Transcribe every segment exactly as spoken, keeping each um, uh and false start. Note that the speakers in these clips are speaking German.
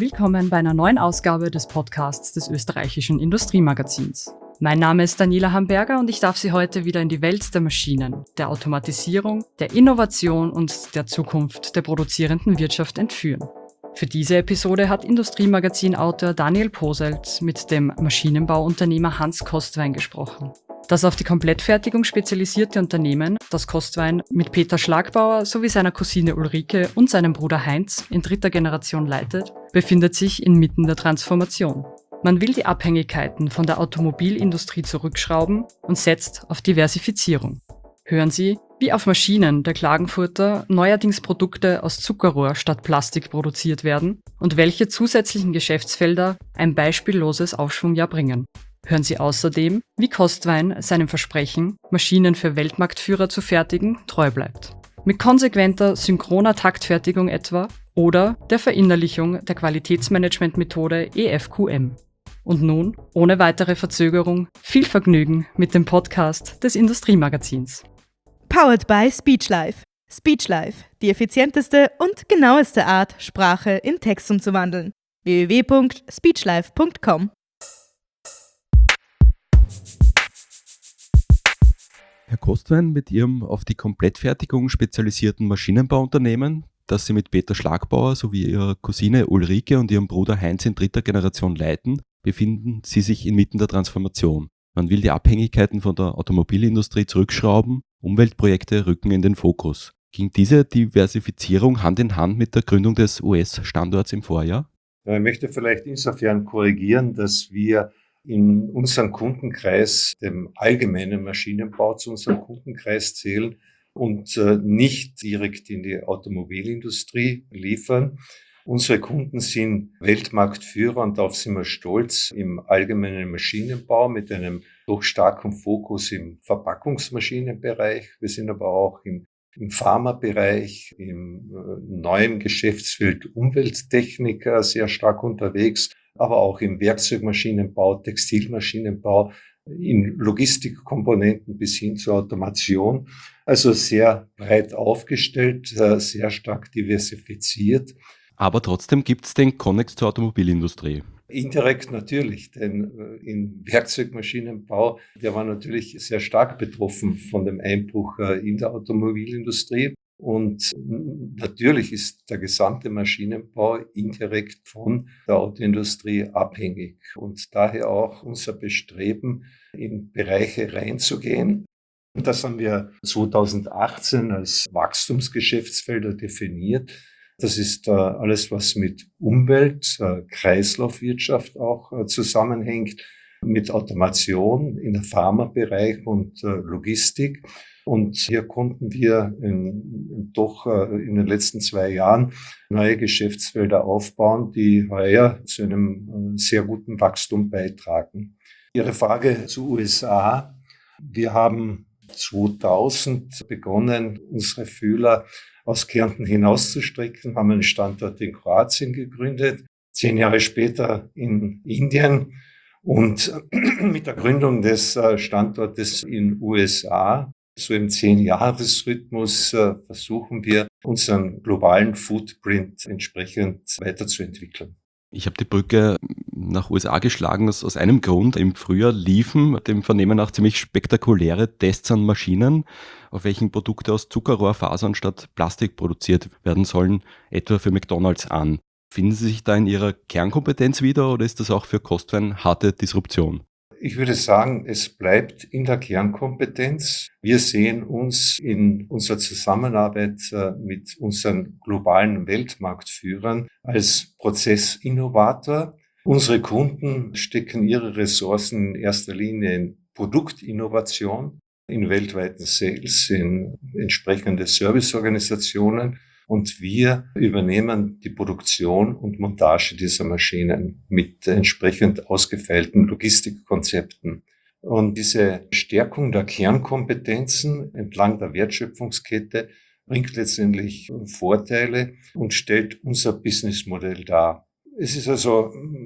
Willkommen bei einer neuen Ausgabe des Podcasts des österreichischen Industriemagazins. Mein Name ist Daniela Hamberger und ich darf Sie heute wieder in die Welt der Maschinen, der Automatisierung, der Innovation und der Zukunft der produzierenden Wirtschaft entführen. Für diese Episode hat Industriemagazin-Autor Daniel Poselt mit dem Maschinenbauunternehmer Hans Kostwein gesprochen. Das auf die Komplettfertigung spezialisierte Unternehmen, das Kostwein mit Peter Schlagbauer sowie seiner Cousine Ulrike und seinem Bruder Heinz in dritter Generation leitet, befindet sich inmitten der Transformation. Man will die Abhängigkeiten von der Automobilindustrie zurückschrauben und setzt auf Diversifizierung. Hören Sie, wie auf Maschinen der Klagenfurter neuerdings Produkte aus Zuckerrohr statt Plastik produziert werden und welche zusätzlichen Geschäftsfelder ein beispielloses Aufschwungjahr bringen. Hören Sie außerdem, wie Kostwein seinem Versprechen, Maschinen für Weltmarktführer zu fertigen, treu bleibt. Mit konsequenter, synchroner Taktfertigung etwa oder der Verinnerlichung der Qualitätsmanagementmethode E F Q M. Und nun, ohne weitere Verzögerung, viel Vergnügen mit dem Podcast des Industriemagazins. Powered by Speechlife. Speechlife, die effizienteste und genaueste Art, Sprache in Text umzuwandeln. w w w punkt speechlife punkt com. Herr Kostwein, mit Ihrem auf die Komplettfertigung spezialisierten Maschinenbauunternehmen, das Sie mit Peter Schlagbauer sowie Ihrer Cousine Ulrike und Ihrem Bruder Heinz in dritter Generation leiten, befinden Sie sich inmitten der Transformation. Man will die Abhängigkeiten von der Automobilindustrie zurückschrauben, Umweltprojekte rücken in den Fokus. Ging diese Diversifizierung Hand in Hand mit der Gründung des U S-Standorts im Vorjahr? Ich möchte vielleicht insofern korrigieren, dass wir in unserem Kundenkreis, dem allgemeinen Maschinenbau zu unserem Kundenkreis zählen und äh, nicht direkt in die Automobilindustrie liefern. Unsere Kunden sind Weltmarktführer und darauf sind wir stolz im allgemeinen Maschinenbau mit einem doch starken Fokus im Verpackungsmaschinenbereich. Wir sind aber auch im, im Pharmabereich, im äh, neuen Geschäftsfeld Umwelttechnik äh, sehr stark unterwegs, aber auch im Werkzeugmaschinenbau, Textilmaschinenbau, in Logistikkomponenten bis hin zur Automation. Also sehr breit aufgestellt, sehr stark diversifiziert. Aber trotzdem gibt es den Konnex zur Automobilindustrie. Indirekt natürlich, denn im Werkzeugmaschinenbau, der war natürlich sehr stark betroffen von dem Einbruch in der Automobilindustrie. Und natürlich ist der gesamte Maschinenbau indirekt von der Autoindustrie abhängig und daher auch unser Bestreben, in Bereiche reinzugehen. Und das haben wir zweitausendachtzehn als Wachstumsgeschäftsfelder definiert. Das ist äh, alles, was mit Umwelt, äh, Kreislaufwirtschaft auch äh, zusammenhängt, mit Automation in der Pharmabereich und äh, Logistik. Und hier konnten wir in, doch äh, in den letzten zwei Jahren neue Geschäftsfelder aufbauen, die heuer zu einem äh, sehr guten Wachstum beitragen. Ihre Frage zu U S A. Wir haben zweitausend begonnen, unsere Fühler aus Kärnten hinauszustrecken, haben einen Standort in Kroatien gegründet, zehn Jahre später in Indien und mit der Gründung des Standortes in U S A, so im Zehn-Jahres-Rhythmus, versuchen wir, unseren globalen Footprint entsprechend weiterzuentwickeln. Ich habe die Brücke nach U S A geschlagen aus, aus einem Grund. Im Frühjahr liefen dem Vernehmen nach ziemlich spektakuläre Tests an Maschinen, auf welchen Produkte aus Zuckerrohrfasern statt Plastik produziert werden sollen, etwa für McDonald's an. Finden Sie sich da in Ihrer Kernkompetenz wieder oder ist das auch für Kostwein harte Disruption? Ich würde sagen, es bleibt in der Kernkompetenz. Wir sehen uns in unserer Zusammenarbeit mit unseren globalen Weltmarktführern als Prozessinnovator. Unsere Kunden stecken ihre Ressourcen in erster Linie in Produktinnovation, in weltweiten Sales, in entsprechende Serviceorganisationen. Und wir übernehmen die Produktion und Montage dieser Maschinen mit entsprechend ausgefeilten Logistikkonzepten. Und diese Stärkung der Kernkompetenzen entlang der Wertschöpfungskette bringt letztendlich Vorteile und stellt unser Businessmodell dar. Es ist also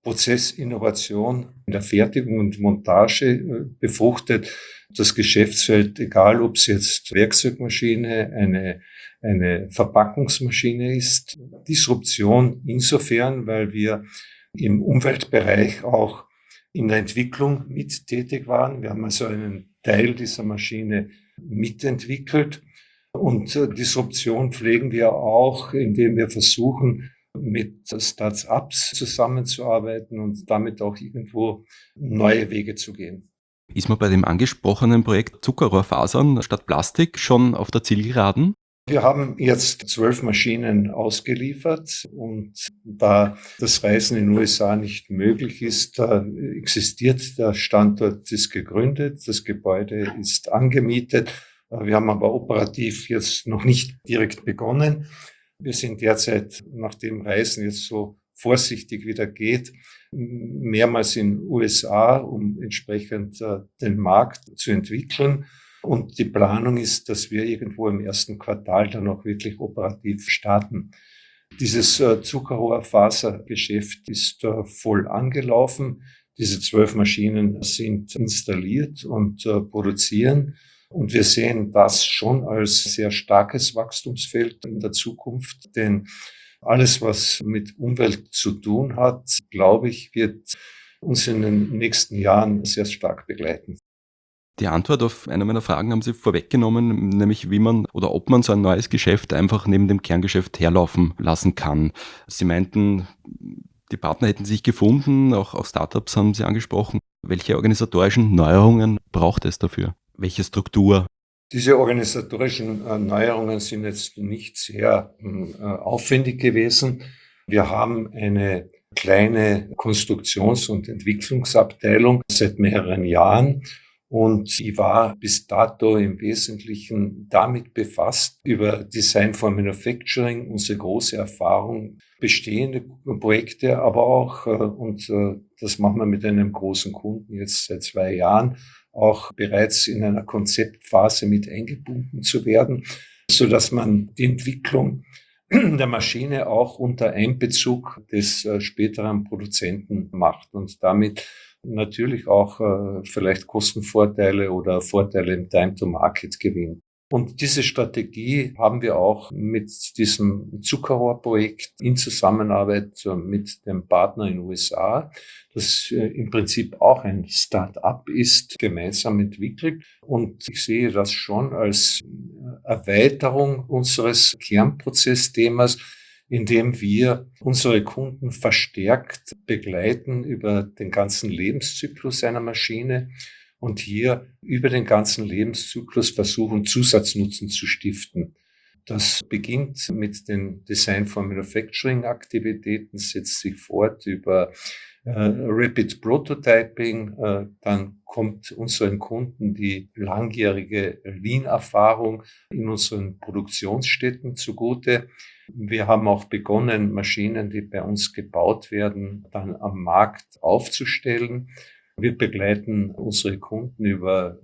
Prozessinnovation in der Fertigung und Montage befruchtet das Geschäftsfeld, egal ob es jetzt Werkzeugmaschine, eine, eine Verpackungsmaschine ist. Disruption insofern, weil wir im Umweltbereich auch in der Entwicklung mit tätig waren. Wir haben also einen Teil dieser Maschine mitentwickelt. Und Disruption pflegen wir auch, indem wir versuchen, mit Start-ups zusammenzuarbeiten und damit auch irgendwo neue Wege zu gehen. Ist man bei dem angesprochenen Projekt Zuckerrohrfasern statt Plastik schon auf der Zielgeraden? Wir haben jetzt zwölf Maschinen ausgeliefert und da das Reisen in den U S A nicht möglich ist, da existiert der Standort, ist gegründet, das Gebäude ist angemietet. Wir haben aber operativ jetzt noch nicht direkt begonnen. Wir sind derzeit, nachdem Reisen jetzt so vorsichtig wieder geht, mehrmals in den U S A, um entsprechend äh, den Markt zu entwickeln. Und die Planung ist, dass wir irgendwo im ersten Quartal dann auch wirklich operativ starten. Dieses äh, Zuckerrohrfasergeschäft ist äh, voll angelaufen. Diese zwölf Maschinen sind installiert und äh, produzieren. Und wir sehen das schon als sehr starkes Wachstumsfeld in der Zukunft, denn alles, was mit Umwelt zu tun hat, glaube ich, wird uns in den nächsten Jahren sehr stark begleiten. Die Antwort auf eine meiner Fragen haben Sie vorweggenommen, nämlich wie man oder ob man so ein neues Geschäft einfach neben dem Kerngeschäft herlaufen lassen kann. Sie meinten, die Partner hätten sich gefunden, auch, auch Startups haben Sie angesprochen. Welche organisatorischen Neuerungen braucht es dafür? Welche Struktur? Diese organisatorischen äh, Neuerungen sind jetzt nicht sehr äh, aufwendig gewesen. Wir haben eine kleine Konstruktions- und Entwicklungsabteilung seit mehreren Jahren und die war bis dato im Wesentlichen damit befasst, über Design for Manufacturing, unsere große Erfahrung, bestehende Projekte, aber auch, äh, und äh, das machen wir mit einem großen Kunden jetzt seit zwei Jahren, auch bereits in einer Konzeptphase mit eingebunden zu werden, so dass man die Entwicklung der Maschine auch unter Einbezug des äh, späteren Produzenten macht und damit natürlich auch äh, vielleicht Kostenvorteile oder Vorteile im Time-to-Market gewinnt. Und diese Strategie haben wir auch mit diesem Zuckerrohrprojekt in Zusammenarbeit mit dem Partner in den U S A, das im Prinzip auch ein Start-up ist, gemeinsam entwickelt. Und ich sehe das schon als Erweiterung unseres Kernprozessthemas, indem wir unsere Kunden verstärkt begleiten über den ganzen Lebenszyklus einer Maschine und hier über den ganzen Lebenszyklus versuchen, Zusatznutzen zu stiften. Das beginnt mit den Design for Manufacturing Aktivitäten, setzt sich fort über äh, Rapid Prototyping, äh, dann kommt unseren Kunden die langjährige Lean-Erfahrung in unseren Produktionsstätten zugute. Wir haben auch begonnen, Maschinen, die bei uns gebaut werden, dann am Markt aufzustellen. Wir begleiten unsere Kunden über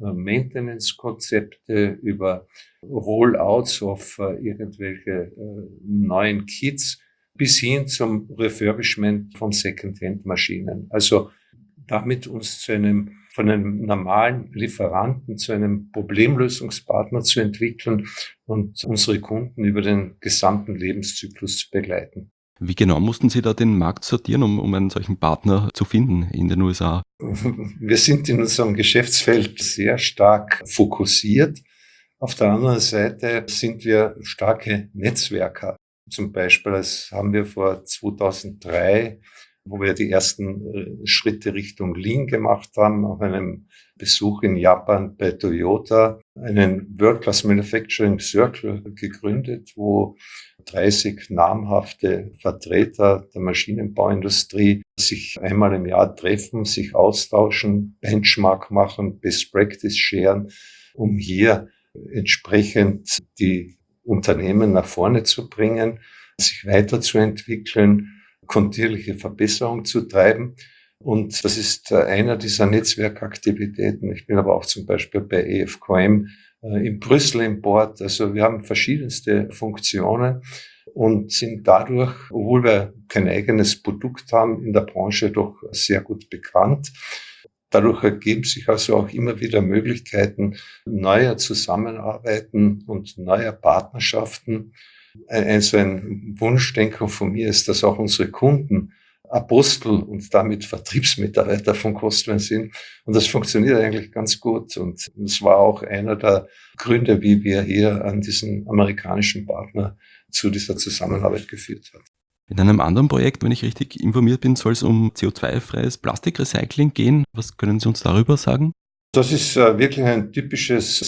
Maintenance-Konzepte, über Rollouts auf irgendwelche neuen Kits bis hin zum Refurbishment von Second-Hand-Maschinen. Also damit uns zu einem, von einem normalen Lieferanten zu einem Problemlösungspartner zu entwickeln und unsere Kunden über den gesamten Lebenszyklus zu begleiten. Wie genau mussten Sie da den Markt sortieren, um, um einen solchen Partner zu finden in den U S A? Wir sind in unserem Geschäftsfeld sehr stark fokussiert. Auf der anderen Seite sind wir starke Netzwerker. Zum Beispiel das haben wir vor zweitausenddrei, wo wir die ersten Schritte Richtung Lean gemacht haben, auf einem Besuch in Japan bei Toyota, einen World-Class Manufacturing Circle gegründet, wo dreißig namhafte Vertreter der Maschinenbauindustrie sich einmal im Jahr treffen, sich austauschen, Benchmark machen, Best Practice sharen, um hier entsprechend die Unternehmen nach vorne zu bringen, sich weiterzuentwickeln, kontinuierliche Verbesserung zu treiben. Und das ist einer dieser Netzwerkaktivitäten. Ich bin aber auch zum Beispiel bei E F Q M in Brüssel im Board. Also wir haben verschiedenste Funktionen und sind dadurch, obwohl wir kein eigenes Produkt haben, in der Branche doch sehr gut bekannt. Dadurch ergeben sich also auch immer wieder Möglichkeiten neuer Zusammenarbeiten und neuer Partnerschaften. Ein, so ein Wunschdenken von mir ist, dass auch unsere Kunden Apostel und damit Vertriebsmitarbeiter von Costvan sind. Und das funktioniert eigentlich ganz gut. Und das war auch einer der Gründe, wie wir hier an diesen amerikanischen Partner zu dieser Zusammenarbeit geführt haben. In einem anderen Projekt, wenn ich richtig informiert bin, soll es um C O zwei freies Plastikrecycling gehen. Was können Sie uns darüber sagen? Das ist wirklich ein typisches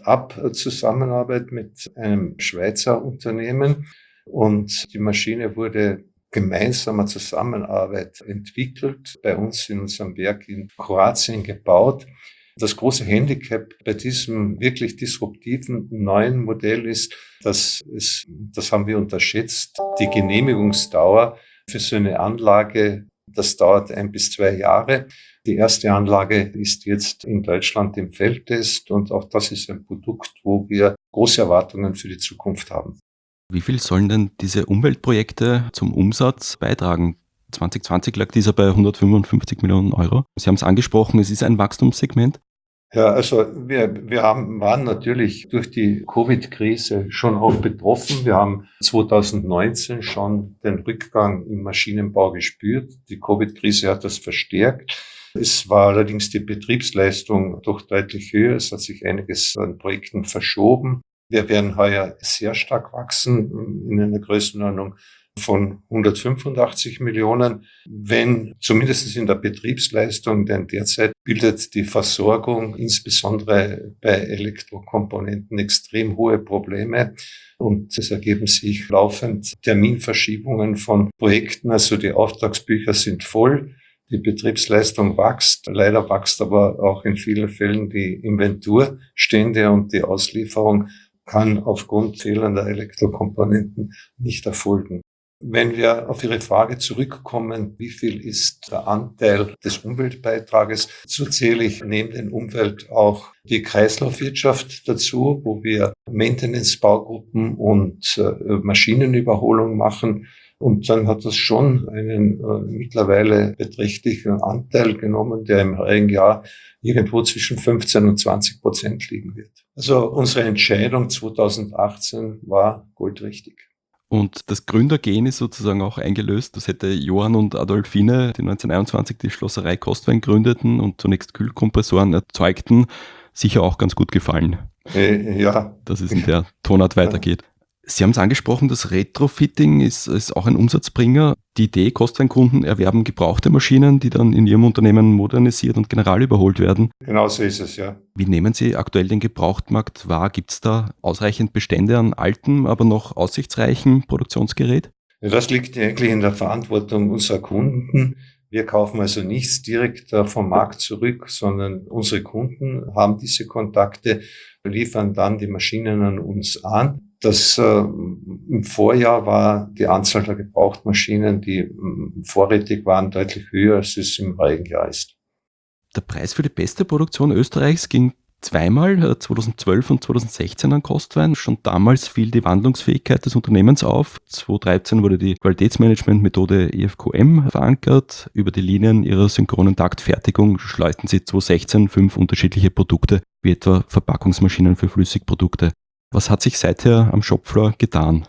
Start-up-Zusammenarbeit mit einem Schweizer Unternehmen. Und die Maschine wurde gemeinsamer Zusammenarbeit entwickelt, bei uns in unserem Werk in Kroatien gebaut. Das große Handicap bei diesem wirklich disruptiven neuen Modell ist, dass es, das haben wir unterschätzt, die Genehmigungsdauer für so eine Anlage, das dauert ein bis zwei Jahre. Die erste Anlage ist jetzt in Deutschland im Feldtest und auch das ist ein Produkt, wo wir große Erwartungen für die Zukunft haben. Wie viel sollen denn diese Umweltprojekte zum Umsatz beitragen? zwanzig zwanzig lag dieser bei hundertfünfundfünfzig Millionen Euro. Sie haben es angesprochen, es ist ein Wachstumssegment. Ja, also wir, wir haben, waren natürlich durch die Covid-Krise schon auch betroffen. Wir haben zwanzig neunzehn schon den Rückgang im Maschinenbau gespürt. Die Covid-Krise hat das verstärkt. Es war allerdings die Betriebsleistung doch deutlich höher. Es hat sich einiges an Projekten verschoben. Wir werden heuer sehr stark wachsen, in einer Größenordnung von hundertfünfundachtzig Millionen, wenn zumindest in der Betriebsleistung, denn derzeit bildet die Versorgung insbesondere bei Elektrokomponenten extrem hohe Probleme und es ergeben sich laufend Terminverschiebungen von Projekten, also die Auftragsbücher sind voll. Die Betriebsleistung wächst, leider wächst aber auch in vielen Fällen die Inventurstände und die Auslieferung kann aufgrund fehlender Elektrokomponenten nicht erfolgen. Wenn wir auf Ihre Frage zurückkommen, wie viel ist der Anteil des Umweltbeitrages, so zähle ich neben den Umwelt auch die Kreislaufwirtschaft dazu, wo wir Maintenance-Baugruppen und äh, Maschinenüberholung machen. Und dann hat das schon einen äh, mittlerweile beträchtlichen Anteil genommen, der im heurigen Jahr irgendwo zwischen fünfzehn und zwanzig Prozent liegen wird. Also unsere Entscheidung zwanzig achtzehn war goldrichtig. Und das Gründergen ist sozusagen auch eingelöst. Das hätte Johann und Adolfine, die neunzehnhunderteinundzwanzig die Schlosserei Costvan gründeten und zunächst Kühlkompressoren erzeugten, sicher auch ganz gut gefallen. Äh, ja. Dass es in der Tonart weitergeht. Sie haben es angesprochen, das Retrofitting ist, ist auch ein Umsatzbringer. Die Idee, Costvan-Kunden erwerben gebrauchte Maschinen, die dann in ihrem Unternehmen modernisiert und general überholt werden. Genau so ist es, ja. Wie nehmen Sie aktuell den Gebrauchtmarkt wahr? Gibt es da ausreichend Bestände an altem, aber noch aussichtsreichem Produktionsgerät? Ja, das liegt eigentlich in der Verantwortung unserer Kunden. Wir kaufen also nichts direkt vom Markt zurück, sondern unsere Kunden haben diese Kontakte, liefern dann die Maschinen an uns an. Das äh, im Vorjahr war die Anzahl der Gebrauchtmaschinen, die äh, vorrätig waren, deutlich höher, als es im heurigen Jahr ist. Der Preis für die beste Produktion Österreichs ging zweimal, zweitausendzwölf und zweitausendsechzehn an Costvan. Schon damals fiel die Wandlungsfähigkeit des Unternehmens auf. zweitausenddreizehn wurde die Qualitätsmanagement-Methode E F Q M verankert. Über die Linien ihrer synchronen Taktfertigung schleusten sie zweitausendsechzehn fünf unterschiedliche Produkte, wie etwa Verpackungsmaschinen für Flüssigprodukte. Was hat sich seither am Shopfloor getan?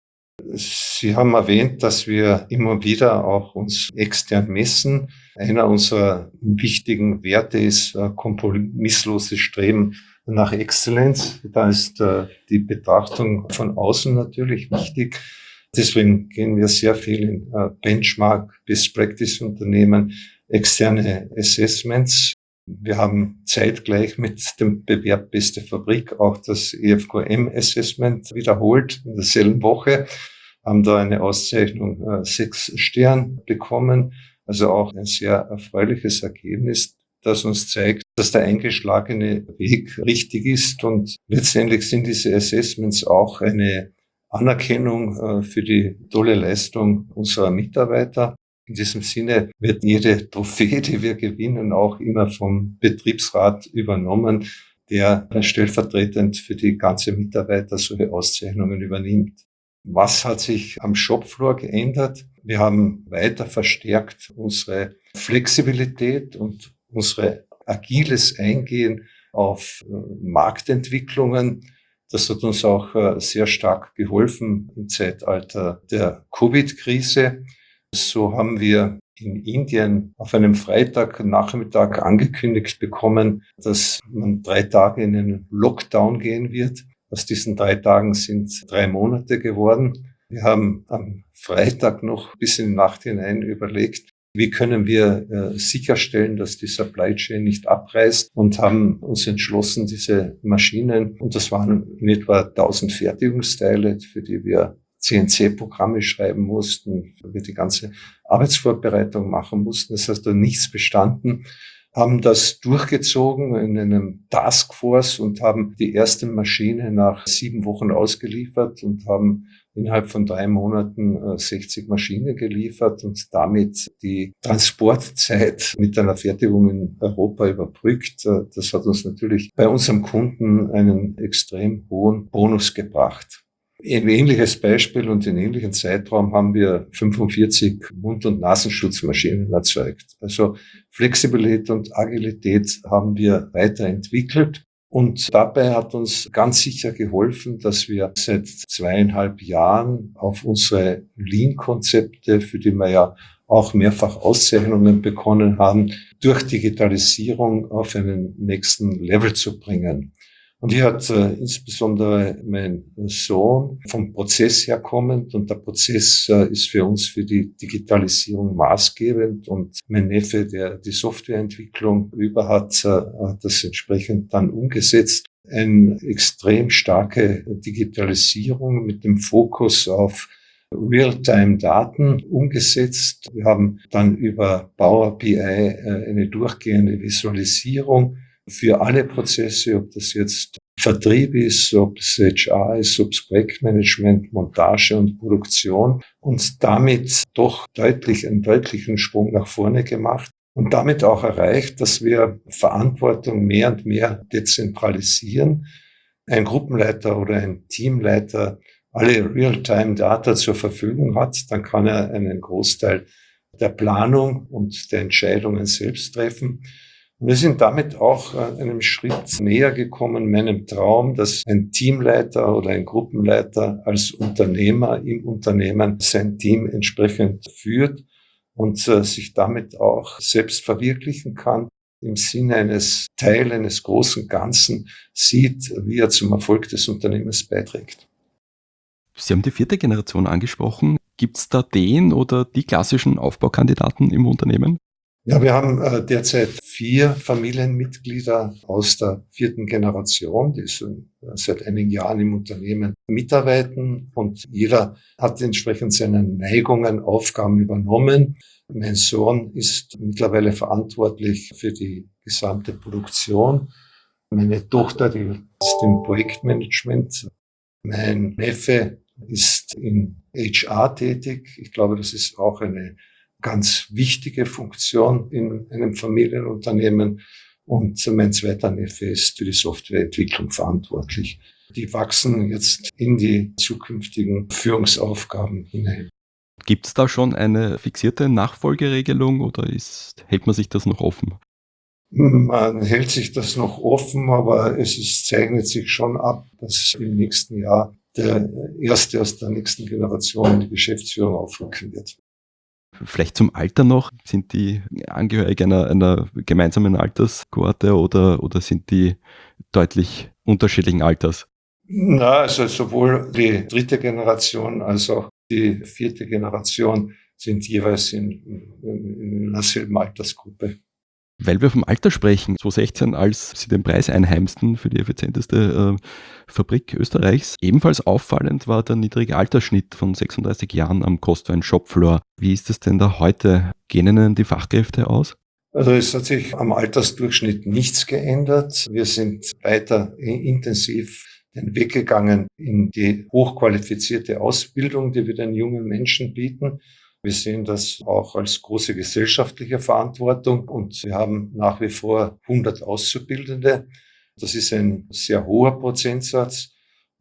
Sie haben erwähnt, dass wir immer wieder auch uns extern messen. Einer unserer wichtigen Werte ist äh, kompromissloses Streben nach Exzellenz. Da ist äh, die Betrachtung von außen natürlich wichtig. Deswegen gehen wir sehr viel in äh, Benchmark, Best Practice Unternehmen, externe Assessments. Wir haben zeitgleich mit dem Bewerb Beste Fabrik auch das E F Q M-Assessment wiederholt in derselben Woche, haben da eine Auszeichnung äh, sechs Stern bekommen, also auch ein sehr erfreuliches Ergebnis, das uns zeigt, dass der eingeschlagene Weg richtig ist und letztendlich sind diese Assessments auch eine Anerkennung äh, für die tolle Leistung unserer Mitarbeiter. In diesem Sinne wird jede Trophäe, die wir gewinnen, auch immer vom Betriebsrat übernommen, der stellvertretend für die ganze Mitarbeiter solche Auszeichnungen übernimmt. Was hat sich am Shopfloor geändert? Wir haben weiter verstärkt unsere Flexibilität und unsere agiles Eingehen auf Marktentwicklungen. Das hat uns auch sehr stark geholfen im Zeitalter der Covid-Krise. So haben wir in Indien auf einem Freitagnachmittag angekündigt bekommen, dass man drei Tage in einen Lockdown gehen wird. Aus diesen drei Tagen sind drei Monate geworden. Wir haben am Freitag noch bis in die Nacht hinein überlegt, wie können wir äh, sicherstellen, dass die Supply Chain nicht abreißt, und haben uns entschlossen, diese Maschinen, und das waren in etwa tausend Fertigungsteile, für die wir C N C-Programme schreiben mussten, für die wir die ganze Arbeitsvorbereitung machen mussten. Das heißt, da nichts bestanden, haben das durchgezogen in einem Taskforce und haben die erste Maschine nach sieben Wochen ausgeliefert und haben innerhalb von drei Monaten sechzig Maschinen geliefert und damit die Transportzeit mit einer Fertigung in Europa überbrückt. Das hat uns natürlich bei unserem Kunden einen extrem hohen Bonus gebracht. Ein ähnliches Beispiel und in ähnlichen Zeitraum haben wir fünfundvierzig Mund- und Nasenschutzmaschinen erzeugt. Also Flexibilität und Agilität haben wir weiterentwickelt. Und dabei hat uns ganz sicher geholfen, dass wir seit zweieinhalb Jahren auf unsere Lean-Konzepte, für die wir ja auch mehrfach Auszeichnungen bekommen haben, durch Digitalisierung auf einen nächsten Level zu bringen. Und hier hat äh, insbesondere mein Sohn vom Prozess her kommend, und der Prozess äh, ist für uns für die Digitalisierung maßgebend, und mein Neffe, der die Softwareentwicklung über hat, äh, hat das entsprechend dann umgesetzt. Eine extrem starke Digitalisierung mit dem Fokus auf Realtime-Daten umgesetzt. Wir haben dann über Power B I äh, eine durchgehende Visualisierung für alle Prozesse, ob das jetzt Vertrieb ist, ob es H R ist, ob es Projektmanagement, Montage und Produktion, und damit doch deutlich einen deutlichen Sprung nach vorne gemacht und damit auch erreicht, dass wir Verantwortung mehr und mehr dezentralisieren. Ein Gruppenleiter oder ein Teamleiter alle Real-Time-Data zur Verfügung hat, dann kann er einen Großteil der Planung und der Entscheidungen selbst treffen. Wir sind damit auch einem Schritt näher gekommen, meinem Traum, dass ein Teamleiter oder ein Gruppenleiter als Unternehmer im Unternehmen sein Team entsprechend führt und äh, sich damit auch selbst verwirklichen kann, im Sinne eines Teil eines großen Ganzen sieht, wie er zum Erfolg des Unternehmens beiträgt. Sie haben die vierte Generation angesprochen. Gibt es da den oder die klassischen Aufbaukandidaten im Unternehmen? Ja, wir haben äh, derzeit vier Familienmitglieder aus der vierten Generation, die so, äh, seit einigen Jahren im Unternehmen mitarbeiten, und jeder hat entsprechend seine Neigungen, Aufgaben übernommen. Mein Sohn ist mittlerweile verantwortlich für die gesamte Produktion. Meine Tochter, die ist im Projektmanagement. Mein Neffe ist in H R tätig. Ich glaube, das ist auch eine ganz wichtige Funktion in einem Familienunternehmen, und mein zweiter Neffe ist für die Softwareentwicklung verantwortlich. Die wachsen jetzt in die zukünftigen Führungsaufgaben hinein. Gibt es da schon eine fixierte Nachfolgeregelung oder ist, hält man sich das noch offen? Man hält sich das noch offen, aber es ist, zeichnet sich schon ab, dass im nächsten Jahr der Erste aus der nächsten Generation in die Geschäftsführung aufrücken wird. Vielleicht zum Alter noch, sind die angehörig einer, einer gemeinsamen Alterskohorte oder, oder sind die deutlich unterschiedlichen Alters? Na, also sowohl die dritte Generation als auch die vierte Generation sind jeweils in, in einer selben Altersgruppe. Weil wir vom Alter sprechen, zweitausendsechzehn, als Sie den Preis einheimsten für die effizienteste äh, Fabrik Österreichs, ebenfalls auffallend war der niedrige Altersschnitt von sechsunddreißig Jahren am Kostwein Shopfloor. Wie ist es denn da heute? Gehen Ihnen die Fachkräfte aus? Also es hat sich am Altersdurchschnitt nichts geändert. Wir sind weiter intensiv den Weg gegangen in die hochqualifizierte Ausbildung, die wir den jungen Menschen bieten. Wir sehen das auch als große gesellschaftliche Verantwortung, und wir haben nach wie vor hundert Auszubildende. Das ist ein sehr hoher Prozentsatz.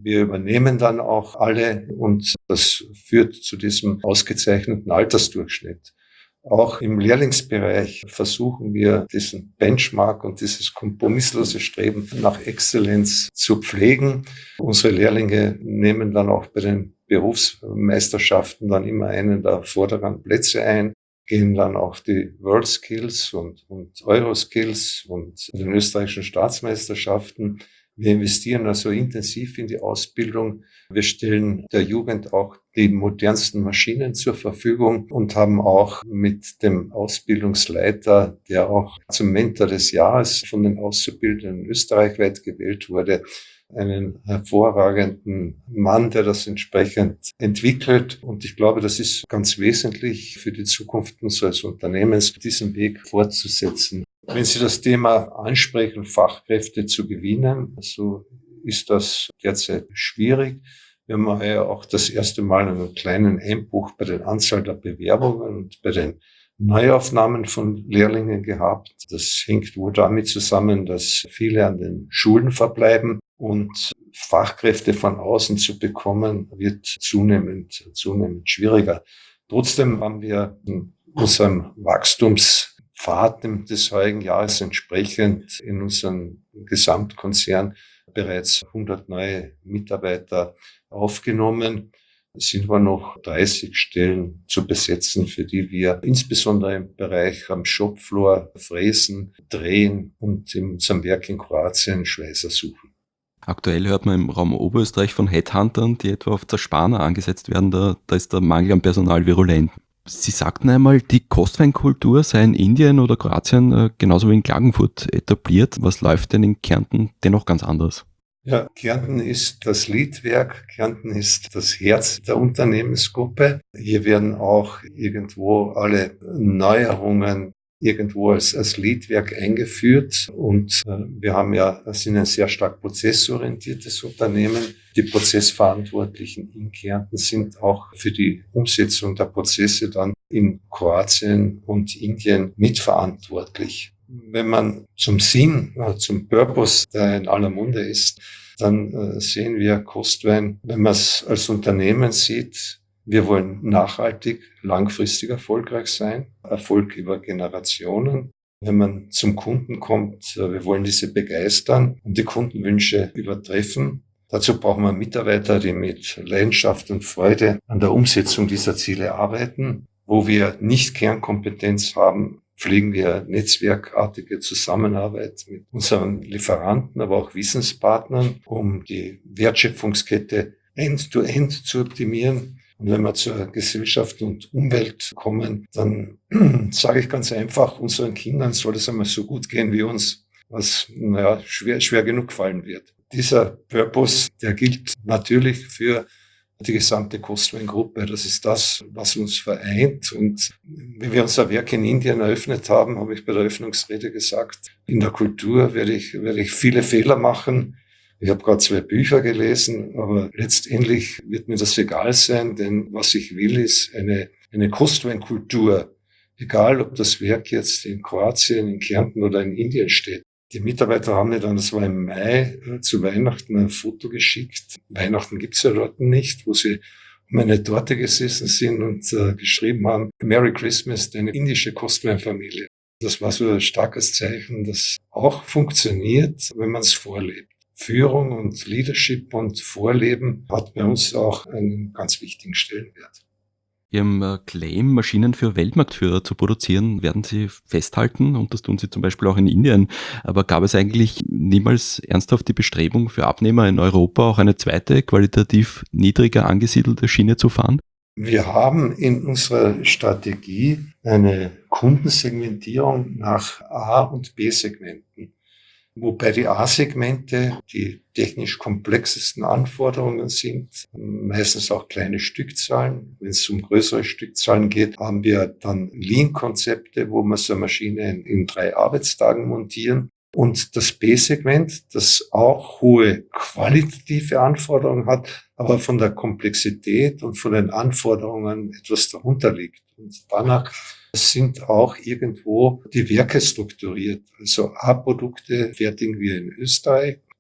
Wir übernehmen dann auch alle und das führt zu diesem ausgezeichneten Altersdurchschnitt. Auch im Lehrlingsbereich versuchen wir, diesen Benchmark und dieses kompromisslose Streben nach Exzellenz zu pflegen. Unsere Lehrlinge nehmen dann auch bei den Berufsmeisterschaften dann immer einen der vorderen Plätze ein, gehen dann auf die World Skills und, und Euroskills und den österreichischen Staatsmeisterschaften. Wir investieren also intensiv in die Ausbildung. Wir stellen der Jugend auch die modernsten Maschinen zur Verfügung und haben auch mit dem Ausbildungsleiter, der auch zum Mentor des Jahres von den Auszubildenden österreichweit gewählt wurde, einen hervorragenden Mann, der das entsprechend entwickelt. Und ich glaube, das ist ganz wesentlich für die Zukunft unseres Unternehmens, diesen Weg fortzusetzen. Wenn Sie das Thema ansprechen, Fachkräfte zu gewinnen, so ist das derzeit schwierig. Wir haben ja auch das erste Mal einen kleinen Einbruch bei der Anzahl der Bewerbungen und bei den Neuaufnahmen von Lehrlingen gehabt. Das hängt wohl damit zusammen, dass viele an den Schulen verbleiben und Fachkräfte von außen zu bekommen, wird zunehmend, zunehmend schwieriger. Trotzdem haben wir in unserem Wachstumspfad des heurigen Jahres entsprechend in unserem Gesamtkonzern bereits hundert neue Mitarbeiter aufgenommen. Es sind aber noch dreißig Stellen zu besetzen, für die wir insbesondere im Bereich am Shopfloor fräsen, drehen und in unserem Werk in Kroatien Schweißer suchen. Aktuell hört man im Raum Oberösterreich von Headhuntern, die etwa auf Zerspaner angesetzt werden, da, da ist der Mangel an Personal virulent. Sie sagten einmal, die Kostweinkultur sei in Indien oder Kroatien äh, genauso wie in Klagenfurt etabliert. Was läuft denn in Kärnten dennoch ganz anders? Ja, Kärnten ist das Liedwerk, Kärnten ist das Herz der Unternehmensgruppe. Hier werden auch irgendwo alle Neuerungen irgendwo als, als Liedwerk eingeführt und äh, wir haben ja, sind ein sehr stark prozessorientiertes Unternehmen. Die Prozessverantwortlichen in Kärnten sind auch für die Umsetzung der Prozesse dann in Kroatien und Indien mitverantwortlich. Wenn man zum Sinn, äh, zum Purpose, der in aller Munde ist, dann äh, sehen wir Kostwein, wenn man es als Unternehmen sieht, wir wollen nachhaltig, langfristig erfolgreich sein, Erfolg über Generationen. Wenn man zum Kunden kommt, wir wollen diese begeistern und die Kundenwünsche übertreffen. Dazu brauchen wir Mitarbeiter, die mit Leidenschaft und Freude an der Umsetzung dieser Ziele arbeiten. Wo wir nicht Kernkompetenz haben, pflegen wir netzwerkartige Zusammenarbeit mit unseren Lieferanten, aber auch Wissenspartnern, um die Wertschöpfungskette end-to-end zu optimieren. Und wenn wir zur Gesellschaft und Umwelt kommen, dann sage ich ganz einfach, unseren Kindern soll es einmal so gut gehen wie uns, was naja, schwer, schwer genug fallen wird. Dieser Purpose, der gilt natürlich für die gesamte Kostweingruppe. Das ist das, was uns vereint. Und wenn wir unser Werk in Indien eröffnet haben, habe ich bei der Eröffnungsrede gesagt, in der Kultur werde ich, werde ich viele Fehler machen. Ich habe gerade zwei Bücher gelesen, aber letztendlich wird mir das egal sein, denn was ich will, ist eine, eine Kostweinkultur. Egal, ob das Werk jetzt in Kroatien, in Kärnten oder in Indien steht. Die Mitarbeiter haben mir dann, das war im Mai, zu Weihnachten ein Foto geschickt. Weihnachten gibt's ja dort nicht, wo sie um eine Torte gesessen sind und äh, geschrieben haben, Merry Christmas, deine indische Kostweinfamilie. Das war so ein starkes Zeichen, das auch funktioniert, wenn man es vorlebt. Führung und Leadership und Vorleben hat bei uns auch einen ganz wichtigen Stellenwert. Ihrem Claim, Maschinen für Weltmarktführer zu produzieren, werden Sie festhalten und das tun Sie zum Beispiel auch in Indien. Aber gab es eigentlich niemals ernsthaft die Bestrebung für Abnehmer in Europa auch eine zweite, qualitativ niedriger angesiedelte Schiene zu fahren? Wir haben in unserer Strategie eine Kundensegmentierung nach A- und B-Segmenten. Wobei die A-Segmente die technisch komplexesten Anforderungen sind, meistens auch kleine Stückzahlen. Wenn es um größere Stückzahlen geht, haben wir dann Lean-Konzepte, wo wir so eine Maschine in, in drei Arbeitstagen montieren. Und das B-Segment, das auch hohe qualitative Anforderungen hat, aber von der Komplexität und von den Anforderungen etwas darunter liegt. Und danach sind auch irgendwo die Werke strukturiert. Also A-Produkte fertigen wir in Österreich,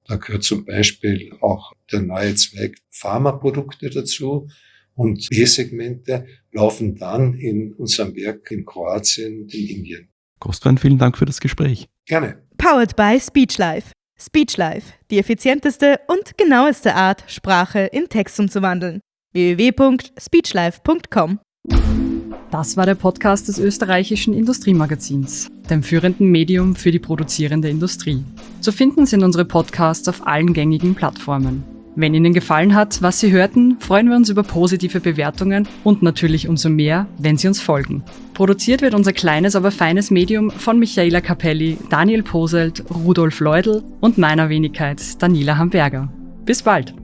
Da gehört zum Beispiel auch der neue Zweig Pharmaprodukte dazu. Und B-Segmente laufen dann in unserem Werk in Kroatien und in Indien. Kostwein, vielen Dank für das Gespräch. Gerne. Powered by Speechlife. Speechlife, die effizienteste und genaueste Art, Sprache in Text umzuwandeln. w w w punkt speechlife punkt com. Das war der Podcast des österreichischen Industriemagazins, dem führenden Medium für die produzierende Industrie. Zu finden sind unsere Podcasts auf allen gängigen Plattformen. Wenn Ihnen gefallen hat, was Sie hörten, freuen wir uns über positive Bewertungen und natürlich umso mehr, wenn Sie uns folgen. Produziert wird unser kleines, aber feines Medium von Michaela Capelli, Daniel Poselt, Rudolf Leudl und meiner Wenigkeit Daniela Hamberger. Bis bald!